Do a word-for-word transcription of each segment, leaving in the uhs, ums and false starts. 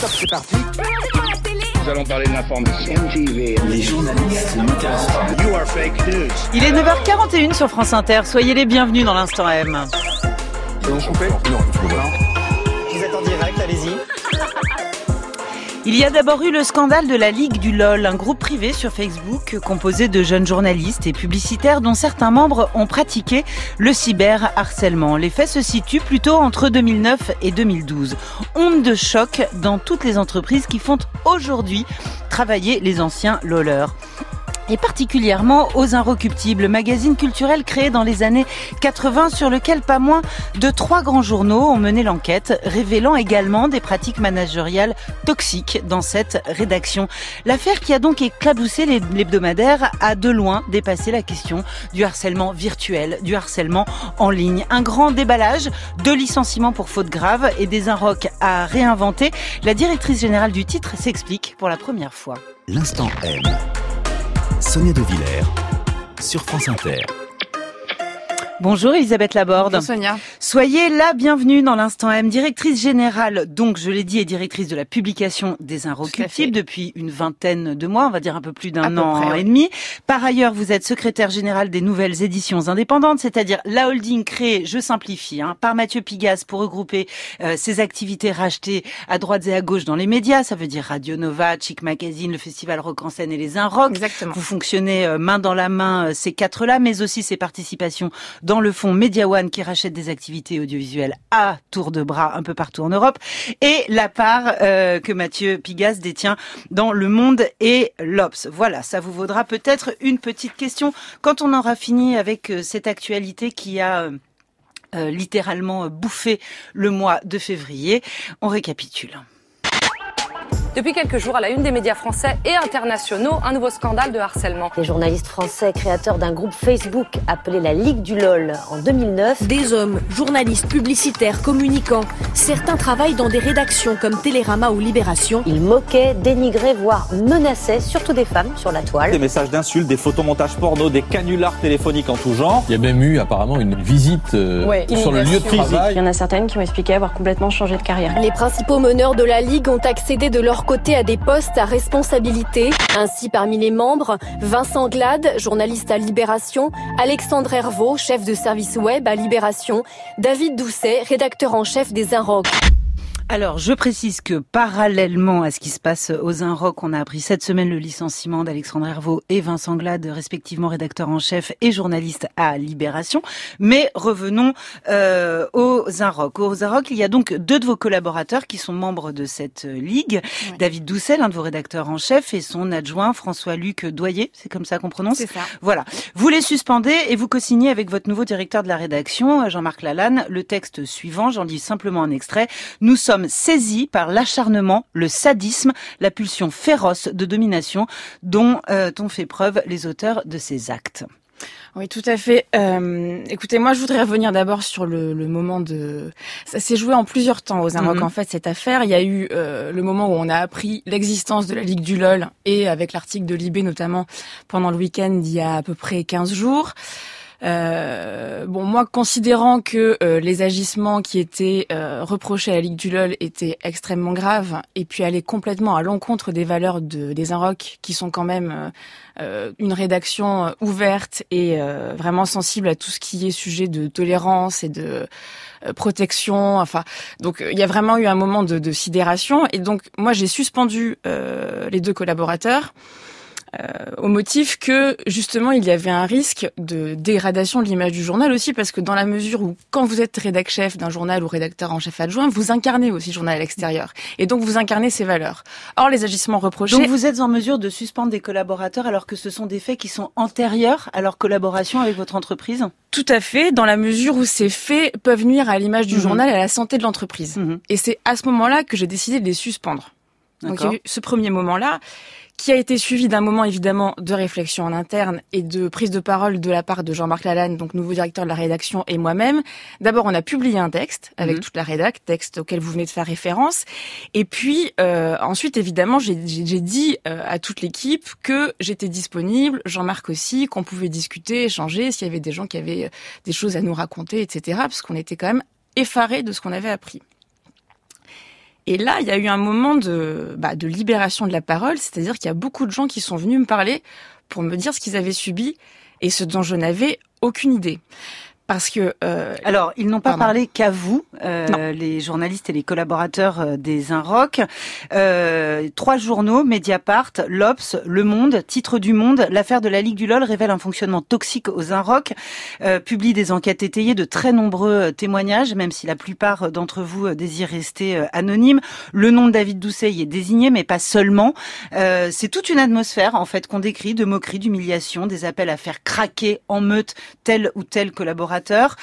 Top, c'est parti. Nous allons parler de l'information. M T V. Les journalistes n'intéressent pas. You are fake news. Il est neuf heures quarante et une sur France Inter. Soyez les bienvenus dans l'Instant M. Et on coupait ? Non, je non. Vous êtes en direct, allez-y. Il y a d'abord eu le scandale de la Ligue du LOL, un groupe privé sur Facebook composé de jeunes journalistes et publicitaires dont certains membres ont pratiqué le cyberharcèlement. Les faits se situent plutôt entre deux mille neuf et deux mille douze. Onde de choc dans toutes les entreprises qui font aujourd'hui travailler les anciens LOLeurs. Et particulièrement aux Inrecuptibles, magazine culturel créé dans les années quatre-vingts sur lequel pas moins de trois grands journaux ont mené l'enquête, révélant également des pratiques managériales toxiques dans cette rédaction. L'affaire qui a donc éclaboussé l'hebdomadaire a de loin dépassé la question du harcèlement virtuel, du harcèlement en ligne. Un grand déballage, deux licenciements pour faute grave et des Inroc à réinventer. La directrice générale du titre s'explique pour la première fois. L'Instant M. Sonia De Villers sur France Inter. Bonjour Elisabeth Laborde. Bonjour Sonia. Soyez la bienvenue dans l'Instant M, directrice générale, donc je l'ai dit, et directrice de la publication des Inrecuptibles depuis une vingtaine de mois, on va dire un peu plus d'un an près, et ouais. demi. Par ailleurs, vous êtes secrétaire générale des Nouvelles Éditions Indépendantes, c'est-à-dire la holding créée, je simplifie, hein, par Mathieu Pigasse pour regrouper euh, ses activités rachetées à droite et à gauche dans les médias. Ça veut dire Radio Nova, Chic Magazine, le Festival Rock en scène et les Inroc. Exactement. Vous fonctionnez euh, main dans la main euh, ces quatre-là, mais aussi ses participations dans le fonds Media One qui rachète des activités audiovisuelles à tour de bras un peu partout en Europe, et la part euh, que Mathieu Pigasse détient dans Le Monde et l'Obs. Voilà, ça vous vaudra peut-être une petite question quand on aura fini avec euh, cette actualité qui a euh, euh, littéralement bouffé le mois de février. On récapitule. Depuis quelques jours, à la une des médias français et internationaux, un nouveau scandale de harcèlement. Les journalistes français créateurs d'un groupe Facebook appelé la Ligue du LOL en deux mille neuf. Des hommes, journalistes, publicitaires, communicants. Certains travaillent dans des rédactions comme Télérama ou Libération. Ils moquaient, dénigraient, voire menaçaient, surtout des femmes sur la toile. Des messages d'insultes, des photomontages porno, des canulars téléphoniques en tout genre. Il y a même eu apparemment une visite euh, ouais, sur le lieu de travail. Il y en a certaines qui ont expliqué avoir complètement changé de carrière. Les principaux meneurs de la Ligue ont accédé de leur côté à des postes à responsabilité. Ainsi, parmi les membres, Vincent Glade, journaliste à Libération, Alexandre Hervaux, chef de service web à Libération, David Doucet, rédacteur en chef des Inroc. Alors, je précise que parallèlement à ce qui se passe aux Inroc, on a appris cette semaine le licenciement d'Alexandre Hervaux et Vincent Glade, respectivement rédacteur en chef et journaliste à Libération. Mais revenons euh, aux Inroc. Aux Inroc, il y a donc deux de vos collaborateurs qui sont membres de cette ligue. Ouais. David Doucet, l'un de vos rédacteurs en chef, et son adjoint François-Luc Doyer, c'est comme ça qu'on prononce ? C'est ça. Voilà. Vous les suspendez et vous co-signez avec votre nouveau directeur de la rédaction, Jean-Marc Lalanne, le texte suivant. J'en lis simplement un extrait. Nous sommes saisis par l'acharnement, le sadisme, la pulsion féroce de domination dont euh, ont fait preuve les auteurs de ces actes. Oui, tout à fait. Euh, écoutez, moi, je voudrais revenir d'abord sur le, le moment de... Ça s'est joué en plusieurs temps aux Inroc, mm-hmm. en fait, cette affaire. Il y a eu euh, le moment où on a appris l'existence de la Ligue du LOL, et avec l'article de Libé, notamment, pendant le week-end, il y a à peu près quinze jours. Euh, bon, moi, considérant que euh, les agissements qui étaient euh, reprochés à la Ligue du LOL étaient extrêmement graves, et puis allaient complètement à l'encontre des valeurs de, des Inroc, qui sont quand même euh, une rédaction ouverte et euh, vraiment sensible à tout ce qui est sujet de tolérance et de euh, protection. Enfin, donc il y a vraiment eu un moment de, de sidération, et donc moi j'ai suspendu euh, les deux collaborateurs. Euh, au motif que, justement, il y avait un risque de dégradation de l'image du journal aussi, parce que dans la mesure où, quand vous êtes rédac-chef d'un journal ou rédacteur en chef adjoint, vous incarnez aussi le journal à l'extérieur. Et donc, vous incarnez ses valeurs. Or, les agissements reprochés... Donc, vous êtes en mesure de suspendre des collaborateurs alors que ce sont des faits qui sont antérieurs à leur collaboration avec votre entreprise ? Tout à fait, dans la mesure où ces faits peuvent nuire à l'image du mmh. journal et à la santé de l'entreprise. Mmh. Et c'est à ce moment-là que j'ai décidé de les suspendre. Donc, il y a eu ce premier moment-là, qui a été suivi d'un moment évidemment de réflexion en interne et de prise de parole de la part de Jean-Marc Lalanne, donc nouveau directeur de la rédaction, et moi-même. D'abord, on a publié un texte avec mmh. toute la rédac, texte auquel vous venez de faire référence. Et puis euh, ensuite, évidemment, j'ai, j'ai, j'ai dit euh, à toute l'équipe que j'étais disponible, Jean-Marc aussi, qu'on pouvait discuter, échanger, s'il y avait des gens qui avaient des choses à nous raconter, et cetera, parce qu'on était quand même effarés de ce qu'on avait appris. Et là, il y a eu un moment de, bah, de libération de la parole, c'est-à-dire qu'il y a beaucoup de gens qui sont venus me parler pour me dire ce qu'ils avaient subi et ce dont je n'avais aucune idée. Parce que euh, alors ils n'ont pas pardon. parlé qu'à vous, euh, les journalistes et les collaborateurs euh, des Inrock. Euh, trois journaux, Mediapart, l'Obs, Le Monde, titre du Monde, l'affaire de la Ligue du LOL révèle un fonctionnement toxique aux Inrock, euh, publie des enquêtes étayées de très nombreux témoignages, même si la plupart d'entre vous désirent rester euh, anonymes. Le nom de David Doucet y est désigné, mais pas seulement. Euh, c'est toute une atmosphère en fait qu'on décrit, de moquerie, d'humiliation, des appels à faire craquer en meute tel ou tel collaborateur.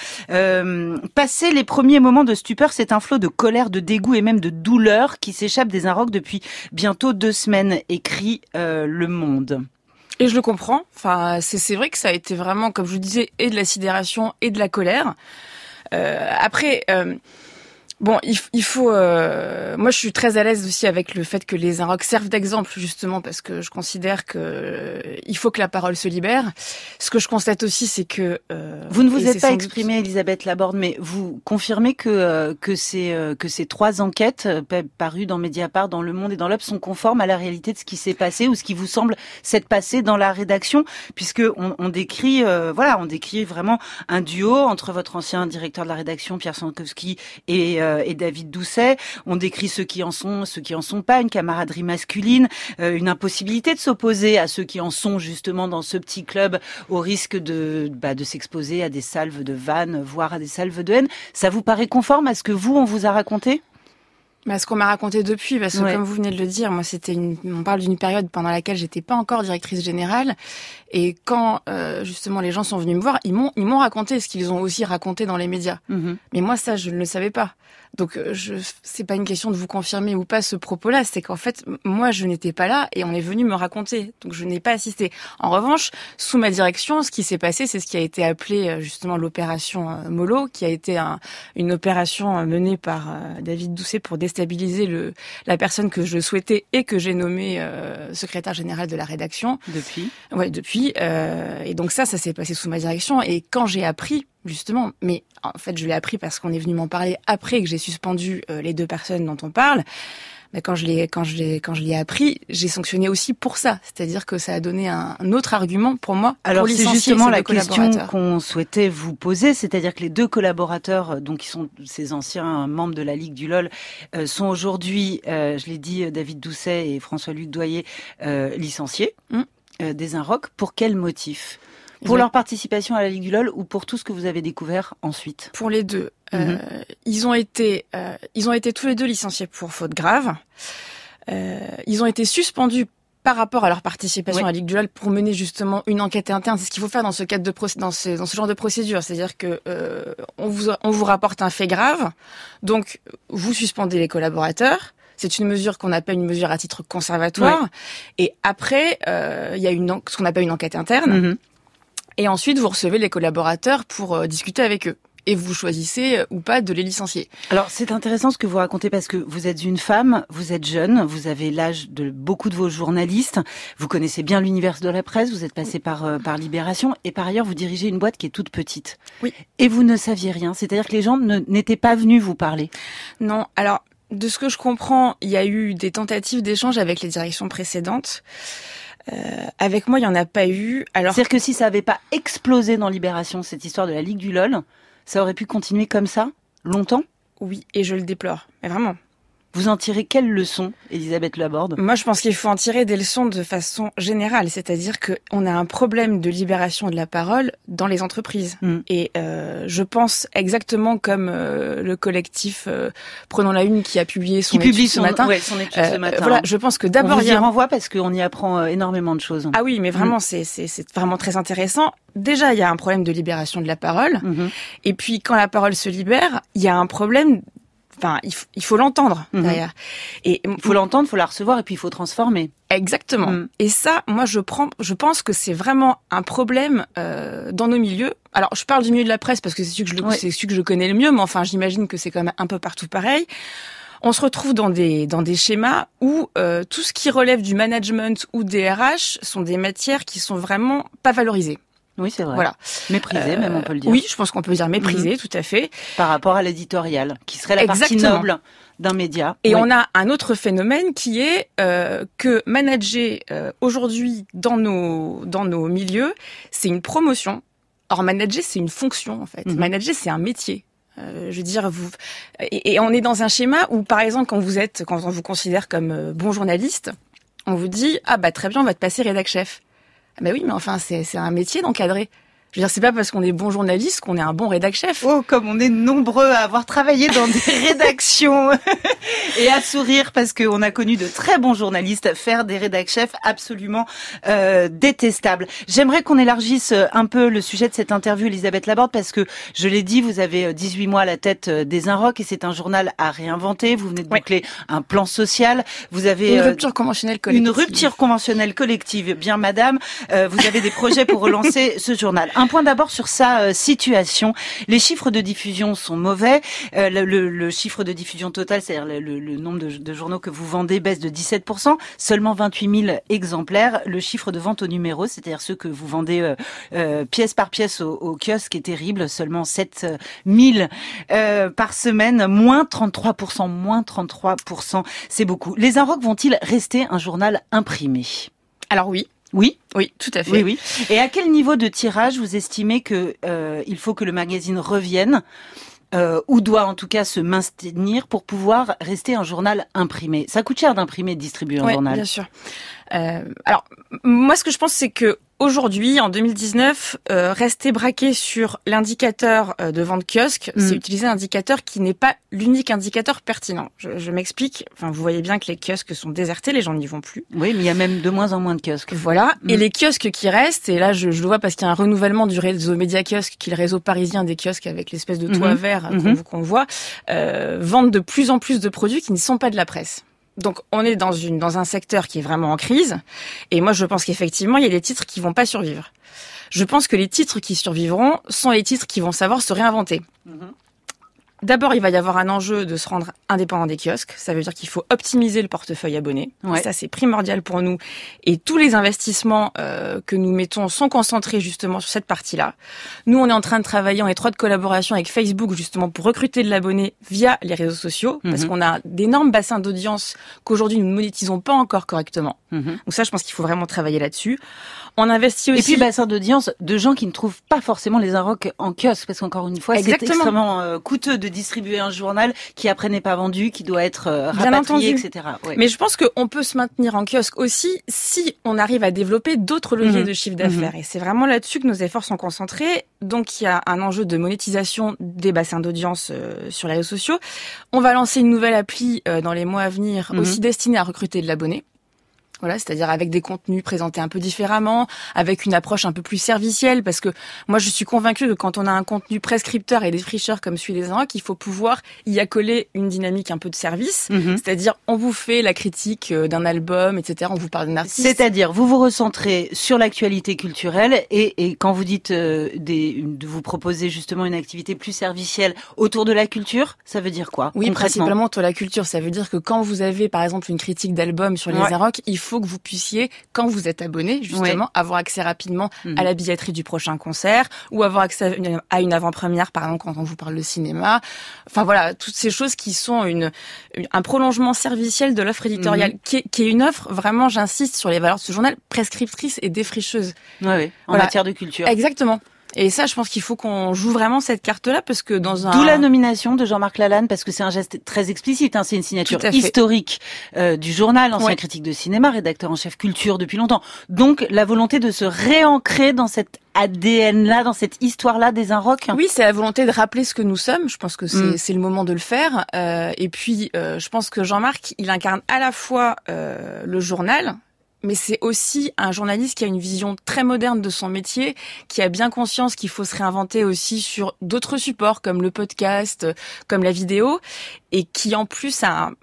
Euh, passé les premiers moments de stupeur, c'est un flot de colère, de dégoût et même de douleur qui s'échappe des Inrock depuis bientôt deux semaines, écrit euh, Le Monde. Et je le comprends. Enfin, c'est, c'est vrai que ça a été vraiment, comme je vous disais, et de la sidération et de la colère. Euh, après... Euh, Bon, il, il faut. Euh, moi, je suis très à l'aise aussi avec le fait que les Inrock servent d'exemple, justement, parce que je considère que euh, il faut que la parole se libère. Ce que je constate aussi, c'est que euh, vous ne vous êtes pas exprimée, doute... Elisabeth Laborde, mais vous confirmez que euh, que ces euh, que ces trois enquêtes euh, parues dans Mediapart, dans Le Monde et dans l'Obs sont conformes à la réalité de ce qui s'est passé ou ce qui vous semble s'être passé dans la rédaction, puisque on, on décrit, euh, voilà, on décrit vraiment un duo entre votre ancien directeur de la rédaction, Pierre Sankowski, et euh, et David Doucet. On décrit ceux qui en sont, ceux qui en sont pas, une camaraderie masculine, euh, une impossibilité de s'opposer à ceux qui en sont justement dans ce petit club, au risque de bah, de s'exposer à des salves de vannes, voire à des salves de haine. Ça vous paraît conforme à ce que vous, on vous a raconté ? Bah, ce qu'on m'a raconté depuis, parce que ouais. Comme vous venez de le dire, moi c'était une, on parle d'une période pendant laquelle j'étais pas encore directrice générale, et quand euh, justement les gens sont venus me voir, ils m'ont ils m'ont raconté ce qu'ils ont aussi raconté dans les médias. Mm-hmm. Mais moi ça je ne le savais pas. Donc je c'est pas une question de vous confirmer ou pas ce propos-là, c'est qu'en fait moi je n'étais pas là et on est venu me raconter. Donc je n'ai pas assisté. En revanche, sous ma direction, ce qui s'est passé, c'est ce qui a été appelé justement l'opération Mollo, qui a été un, une opération menée par David Doucet pour déstabiliser le la personne que je souhaitais et que j'ai nommée euh, secrétaire générale de la rédaction. Depuis. Ouais, depuis. Euh, et donc ça, ça s'est passé sous ma direction. Et quand j'ai appris, justement, mais en fait, je l'ai appris parce qu'on est venu m'en parler après que j'ai suspendu euh, les deux personnes dont on parle. Mais quand je l'ai, quand je l'ai, quand je l'ai appris, j'ai sanctionné aussi pour ça. C'est-à-dire que ça a donné un, un autre argument pour moi. Alors pour c'est justement la question qu'on souhaitait vous poser, c'est-à-dire que les deux collaborateurs, donc qui sont ces anciens membres de la Ligue du LOL, euh, sont aujourd'hui, euh, je l'ai dit, David Doucet et François-Luc Doyer, euh, licenciés mmh. euh, des Inrock. Pour quel motif ? Pour leur participation à la Ligue du LOL ou pour tout ce que vous avez découvert ensuite ? Pour les deux. Mmh. Euh, ils ont été, euh, ils ont été tous les deux licenciés pour faute grave. Euh, ils ont été suspendus par rapport à leur participation oui. à la Ligue du LOL pour mener justement une enquête interne. C'est ce qu'il faut faire dans ce cadre de procé- dans ce dans ce genre de procédure. C'est-à-dire que euh, on vous on vous rapporte un fait grave, donc vous suspendez les collaborateurs. C'est une mesure qu'on appelle une mesure à titre conservatoire. Oui. Et après, euh, il y a une ce qu'on appelle une enquête interne. Mmh. Et ensuite, vous recevez les collaborateurs pour euh, discuter avec eux. Et vous choisissez euh, ou pas de les licencier. Alors, c'est intéressant ce que vous racontez parce que vous êtes une femme, vous êtes jeune, vous avez l'âge de beaucoup de vos journalistes, vous connaissez bien l'univers de la presse, vous êtes passé par euh, par Libération et par ailleurs, vous dirigez une boîte qui est toute petite. Oui. Et vous ne saviez rien, c'est-à-dire que les gens ne, n'étaient pas venus vous parler. Non, alors, de ce que je comprends, il y a eu des tentatives d'échange avec les directions précédentes. Euh, avec moi, il y en a pas eu. Alors, c'est-à-dire que si ça avait pas explosé dans Libération, cette histoire de la Ligue du LOL, ça aurait pu continuer comme ça, longtemps ? Oui, et je le déplore. Mais vraiment. Vous en tirez quelles leçons, Elisabeth Laborde ? Moi, je pense qu'il faut en tirer des leçons de façon générale. C'est-à-dire qu'on a un problème de libération de la parole dans les entreprises. Mm. Et euh, je pense exactement comme euh, le collectif euh, Prenons la Une qui a publié son qui étude publie ce son, matin. Ouais, son étude euh, ce matin. Voilà, je pense que d'abord... On vous y il y a... renvoie parce qu'on y apprend euh, énormément de choses. Ah oui, mais vraiment, mm. c'est, c'est, c'est vraiment très intéressant. Déjà, il y a un problème de libération de la parole. Mm-hmm. Et puis, quand la parole se libère, il y a un problème... Enfin, il faut, il faut l'entendre mmh. derrière. Et il faut l'entendre, il faut la recevoir et puis il faut transformer. Exactement. Mmh. Et ça, moi, je prends, je pense que c'est vraiment un problème euh, dans nos milieux. Alors, je parle du milieu de la presse parce que c'est celui que je, le, ouais. c'est celui que je connais le mieux, mais enfin, j'imagine que c'est quand même un peu partout pareil. On se retrouve dans des dans des schémas où euh, tout ce qui relève du management ou des R H sont des matières qui sont vraiment pas valorisées. Oui, c'est vrai. Voilà. Méprisé, euh, même, on peut le dire. Oui, je pense qu'on peut dire méprisé, mmh. tout à fait. Par rapport à l'éditorial, qui serait la Exactement. partie noble d'un média. Et oui. on a un autre phénomène qui est euh, que manager euh, aujourd'hui dans nos dans nos milieux, c'est une promotion. Or, manager, c'est une fonction, en fait. Mmh. Manager, c'est un métier. Euh, je veux dire, vous et, et on est dans un schéma où, par exemple, quand vous êtes, quand on vous considère comme euh, bon journaliste, on vous dit ah bah très bien, on va te passer rédac chef. Ah bah oui, mais enfin c'est c'est un métier d'encadrer. Je veux dire, c'est pas parce qu'on est bon journaliste qu'on est un bon rédac chef. Oh, comme on est nombreux à avoir travaillé dans des rédactions et à sourire parce qu'on a connu de très bons journalistes faire des rédac chefs absolument euh, détestables. J'aimerais qu'on élargisse un peu le sujet de cette interview, Elisabeth Laborde, parce que je l'ai dit, vous avez dix-huit mois à la tête des Inrocks et c'est un journal à réinventer. Vous venez de boucler oui. un plan social. Vous avez une rupture conventionnelle collective. Une rupture conventionnelle collective. Bien, madame, euh, vous avez des projets pour relancer ce journal. Un point d'abord sur sa euh, situation. Les chiffres de diffusion sont mauvais. Euh, le, le, le chiffre de diffusion total, c'est-à-dire le, le, le nombre de, de journaux que vous vendez, baisse de dix-sept pour cent. Seulement vingt-huit mille exemplaires. Le chiffre de vente au numéro, c'est-à-dire ceux que vous vendez euh, euh, pièce par pièce au, au kiosque, est terrible. Seulement sept mille euh, par semaine. Moins trente-trois pour cent. Moins trente-trois pour cent. C'est beaucoup. Les Inrocks vont-ils rester un journal imprimé ? Alors oui. Oui, oui, tout à fait. Oui, oui. Et à quel niveau de tirage vous estimez que euh, il faut que le magazine revienne euh, ou doit en tout cas se maintenir pour pouvoir rester un journal imprimé ? Ça coûte cher d'imprimer et de distribuer un ouais, journal. Bien sûr. Euh, alors moi, ce que je pense, c'est que aujourd'hui, en deux mille dix-neuf, euh, rester braqué sur l'indicateur euh, de vente kiosque, mmh. c'est utiliser un indicateur qui n'est pas l'unique indicateur pertinent. Je, je m'explique. Enfin, vous voyez bien que les kiosques sont désertés, les gens n'y vont plus. Oui, mais il y a même de moins en moins de kiosques. Voilà. Mmh. Et les kiosques qui restent, et là, je, je le vois parce qu'il y a un renouvellement du réseau Média Kiosque, qui est le réseau parisien des kiosques avec l'espèce de toit mmh. vert mmh. qu'on, qu'on voit, euh, vendent de plus en plus de produits qui ne sont pas de la presse. Donc, on est dans une dans un secteur qui est vraiment en crise. Et moi, je pense qu'effectivement, il y a des titres qui vont pas survivre. Je pense que les titres qui survivront sont les titres qui vont savoir se réinventer. Mmh. D'abord, il va y avoir un enjeu de se rendre indépendant des kiosques. Ça veut dire qu'il faut optimiser le portefeuille abonné. Ouais. Ça, c'est primordial pour nous. Et tous les investissements euh, que nous mettons sont concentrés justement sur cette partie-là. Nous, on est en train de travailler en étroite collaboration avec Facebook justement pour recruter de l'abonné via les réseaux sociaux, mmh. parce qu'on a d'énormes bassins d'audience qu'aujourd'hui nous ne monétisons pas encore correctement. Mmh. Donc ça, je pense qu'il faut vraiment travailler là-dessus. On investit aussi... Et puis, bassin d'audience de gens qui ne trouvent pas forcément les Inrocks en kiosque, parce qu'encore une fois, Exactement. c'est extrêmement euh, coûteux de distribuer un journal qui après n'est pas vendu, qui doit être euh, rapatrié, et cetera. Ouais. Mais je pense qu'on peut se maintenir en kiosque aussi si on arrive à développer d'autres leviers mmh. de chiffre d'affaires. Mmh. Et c'est vraiment là-dessus que nos efforts sont concentrés. Donc, il y a un enjeu de monétisation des bassins d'audience euh, sur les réseaux sociaux. On va lancer une nouvelle appli euh, dans les mois à venir, mmh. aussi destinée à recruter de l'abonné. Voilà, c'est-à-dire avec des contenus présentés un peu différemment, avec une approche un peu plus servicielle, parce que moi je suis convaincue que quand on a un contenu prescripteur et défricheur comme celui des Inrocks, il faut pouvoir y accoler une dynamique un peu de service, mmh. c'est-à-dire on vous fait la critique d'un album, et cetera. On vous parle d'un artiste. C'est-à-dire vous vous recentrez sur l'actualité culturelle et, et quand vous dites euh, des, de vous proposer justement une activité plus servicielle autour de la culture, ça veut dire quoi ? Oui, principalement autour de la culture. Ça veut dire que quand vous avez par exemple une critique d'album sur les ouais. Inrocks, il faut que vous puissiez, quand vous êtes abonné, justement, ouais. avoir accès rapidement mmh. à la billetterie du prochain concert ou avoir accès à une avant-première, par exemple, quand on vous parle de cinéma. Enfin voilà, toutes ces choses qui sont une, une un prolongement serviciel de l'offre éditoriale, mmh. qui, est, qui est une offre, vraiment, j'insiste sur les valeurs de ce journal, prescriptrice et défricheuse. Ouais, ouais, en voilà. matière de culture. Exactement. Et ça, je pense qu'il faut qu'on joue vraiment cette carte-là, parce que dans un... D'où la nomination de Jean-Marc Lalanne, parce que c'est un geste très explicite, hein, c'est une signature historique euh, du journal, ancien ouais. critique de cinéma, rédacteur en chef culture depuis longtemps. Donc, la volonté de se réancrer dans cette A D N-là, dans cette histoire-là des Inrocks. Oui, c'est la volonté de rappeler ce que nous sommes. Je pense que c'est, mmh. c'est le moment de le faire. Euh, et puis, euh, je pense que Jean-Marc, il incarne à la fois euh, le journal, mais c'est aussi un journaliste qui a une vision très moderne de son métier, qui a bien conscience qu'il faut se réinventer aussi sur d'autres supports comme le podcast, comme la vidéo, et qui en plus a un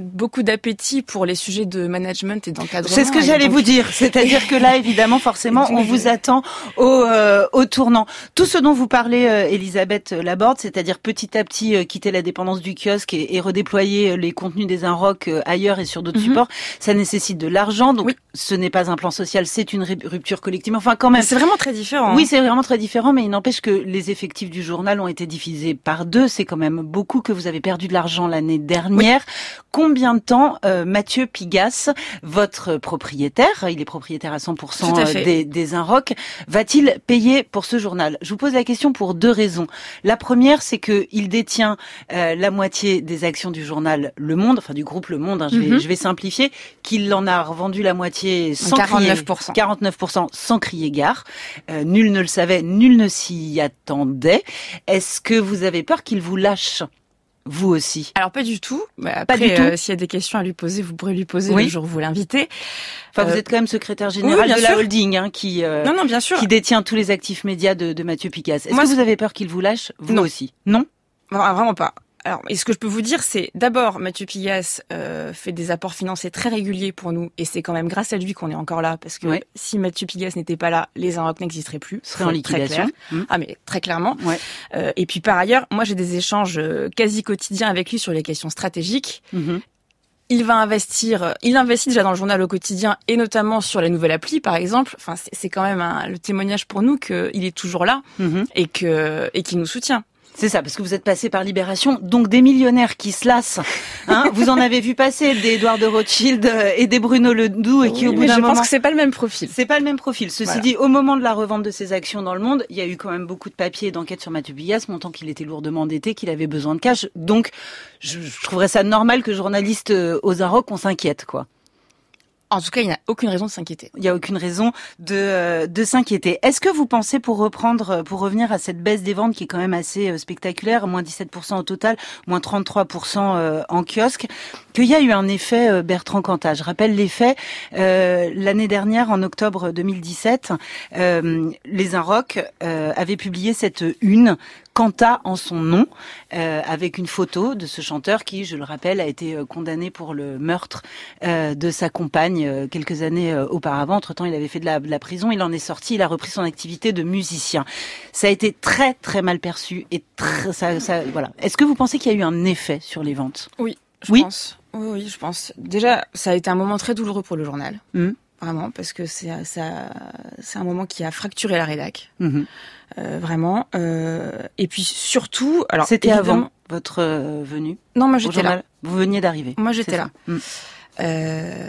beaucoup d'appétit pour les sujets de management et d'encadrement. C'est ce que j'allais donc... vous dire. C'est-à-dire que là, évidemment, forcément, on vous attend au, euh, au tournant. Tout ce dont vous parlez, euh, Elisabeth Laborde, c'est-à-dire petit à petit euh, quitter la dépendance du kiosque et, et redéployer les contenus des Inrock euh, ailleurs et sur d'autres mm-hmm. supports, ça nécessite de l'argent. Donc, oui. ce n'est pas un plan social, c'est une rupture collective. Enfin, quand même. C'est vraiment très différent. Oui, c'est vraiment très différent, mais il n'empêche que les effectifs du journal ont été divisés par deux. C'est quand même beaucoup que vous avez perdu de l'argent l'année dernière. Oui. Combien de temps euh, Mathieu Pigasse, votre propriétaire, il est propriétaire à cent pour cent à des, des Inrock, va-t-il payer pour ce journal? Je vous pose la question pour deux raisons. La première, c'est que il détient euh, la moitié des actions du journal Le Monde, enfin du groupe Le Monde, hein, je, vais, mm-hmm. je vais simplifier, qu'il en a revendu la moitié sans quarante-neuf pour cent. crier, quarante-neuf pour cent sans crier gare. Euh, nul ne le savait, nul ne s'y attendait. Est-ce que vous avez peur qu'il vous lâche? Vous aussi? Alors pas du tout. Bah, après, pas du tout. Euh, s'il y a des questions à lui poser, vous pourrez lui poser oui. le jour où vous l'invitez. Enfin, euh... vous êtes quand même secrétaire général oui, de la holding, hein, qui euh, non, non, bien sûr. qui détient tous les actifs médias de, de Mathieu Pigasse. Est-ce Moi, que vous avez peur qu'il vous lâche? Vous non. aussi? Non. Vraiment pas. Alors, et ce que je peux vous dire, c'est d'abord, Mathieu Pigasse euh, fait des apports financiers très réguliers pour nous, et c'est quand même grâce à lui qu'on est encore là, parce que ouais. si Mathieu Pigasse n'était pas là, les Inrock n'existeraient plus. Ce serait en liquidation. Mmh. Ah mais très clairement. Ouais. Euh, et puis par ailleurs, moi j'ai des échanges euh, quasi quotidiens avec lui sur les questions stratégiques. Mmh. Il va investir, il investit déjà dans le journal au quotidien et notamment sur la nouvelle appli, par exemple. Enfin, c'est, c'est quand même un, le témoignage pour nous qu'il est toujours là mmh. et que et qu'il nous soutient. C'est ça, parce que vous êtes passé par Libération, donc des millionnaires qui se lassent. Hein, vous en avez vu passer des Édouard de Rothschild et des Bruno Ledoux, et oui, qui au bout d'un je moment... pense que c'est pas le même profil. C'est pas le même profil. Ceci voilà. dit, au moment de la revente de ses actions dans Le Monde, il y a eu quand même beaucoup de papiers et d'enquêtes sur Mathieu Pigasse, montrant qu'il était lourdement endetté, qu'il avait besoin de cash. Donc, je, je trouverais ça normal que journaliste aux Inrock, on s'inquiète, quoi. En tout cas, il n'y a aucune raison de s'inquiéter. Il n'y a aucune raison de euh, de s'inquiéter. Est-ce que vous pensez, pour reprendre, pour revenir à cette baisse des ventes qui est quand même assez euh, spectaculaire, moins dix-sept pour cent au total, moins trente-trois pour cent euh, en kiosque, qu'il y a eu un effet euh, Bertrand Cantat? Je rappelle l'effet. Euh, l'année dernière, en octobre deux mille dix-sept, euh, les Inrock euh, avaient publié cette une, Cantat en son nom, euh, avec une photo de ce chanteur qui, je le rappelle, a été euh, condamné pour le meurtre euh, de sa compagne euh, quelques années euh, auparavant. Entre-temps, il avait fait de la, de la prison, il en est sorti, il a repris son activité de musicien. Ça a été très très mal perçu et très, ça, ça, voilà. Est-ce que vous pensez qu'il y a eu un effet sur les ventes? Oui, je oui pense. Oui, oui, je pense. Déjà, ça a été un moment très douloureux pour le journal. Mmh. Vraiment, parce que c'est, ça, c'est un moment qui a fracturé la rédac. Mmh. Euh, vraiment. Euh, et puis surtout, alors c'était avant votre euh, venue. Non, moi j'étais là. Vous veniez d'arriver. Moi j'étais là. Mmh. Euh,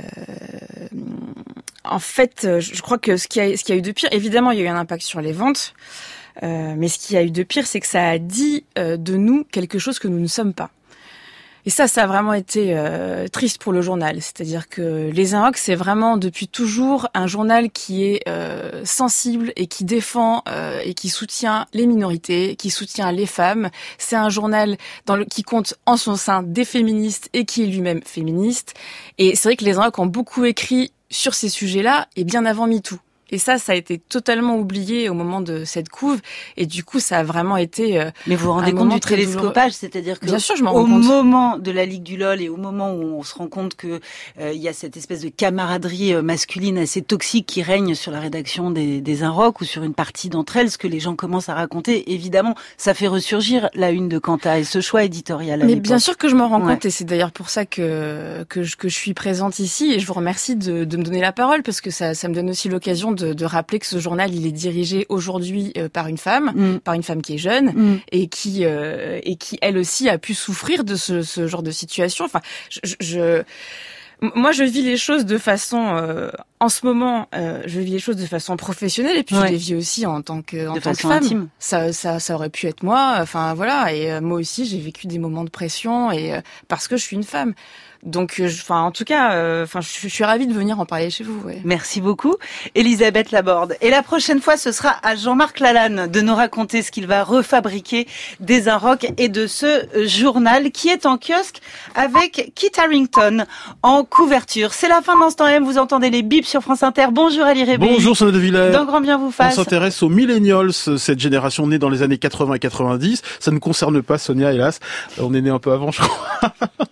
en fait, je crois que ce qui a, ce qui a eu de pire, évidemment, il y a eu un impact sur les ventes, euh, mais ce qui a eu de pire, c'est que ça a dit euh, de nous quelque chose que nous ne sommes pas. Et ça, ça a vraiment été euh, triste pour le journal. C'est-à-dire que Les Inrock, c'est vraiment depuis toujours un journal qui est euh, sensible et qui défend euh, et qui soutient les minorités, qui soutient les femmes. C'est un journal dans le, qui compte en son sein des féministes et qui est lui-même féministe. Et c'est vrai que Les Inrock ont beaucoup écrit sur ces sujets-là et bien avant MeToo. Et ça, ça a été totalement oublié au moment de cette couve. Et du coup, ça a vraiment été euh, Mais vous vous rendez compte du télescopage, c'est-à-dire que Bien sûr, je m'en au rends compte. moment de la Ligue du LOL et au moment où on se rend compte que euh, il y a cette espèce de camaraderie masculine assez toxique qui règne sur la rédaction des, des Inrock ou sur une partie d'entre elles, ce que les gens commencent à raconter, évidemment, ça fait ressurgir la une de Cantat et ce choix éditorial à Mais l'époque. bien sûr que je m'en rends ouais. compte et c'est d'ailleurs pour ça que que je, que je suis présente ici et je vous remercie de, de me donner la parole parce que ça, ça me donne aussi l'occasion de, de rappeler que ce journal, il est dirigé aujourd'hui euh, par une femme, mm. par une femme qui est jeune mm. et qui euh, et qui elle aussi a pu souffrir de ce, ce genre de situation. Enfin, je, je moi, je vis les choses de façon, euh, en ce moment, euh, je vis les choses de façon professionnelle et puis ouais. je les vis aussi en tant que, en de tant que femme. Intime. Ça, ça, ça aurait pu être moi. Enfin voilà. Et euh, moi aussi, j'ai vécu des moments de pression et euh, parce que je suis une femme. Donc, enfin, en tout cas, enfin, euh, je, je suis ravie de venir en parler chez vous. Ouais. Merci beaucoup, Elisabeth Laborde. Et la prochaine fois, ce sera à Jean-Marc Lalanne de nous raconter ce qu'il va refabriquer des Inrock et de ce journal qui est en kiosque avec Kit Harington en couverture. C'est la fin d'Instant M. Vous entendez les bips sur France Inter. Bonjour Ali Rébé. Bonjour Sonia De Villers. Dans Grand Bien vous fasse. On s'intéresse aux millennials, cette génération née dans les années quatre-vingts et quatre-vingt-dix. Ça ne concerne pas Sonia, hélas. On est né un peu avant, je crois.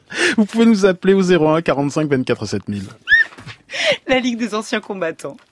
Vous pouvez nous appeler au zéro un quarante-cinq vingt-quatre sept mille. La Ligue des anciens combattants.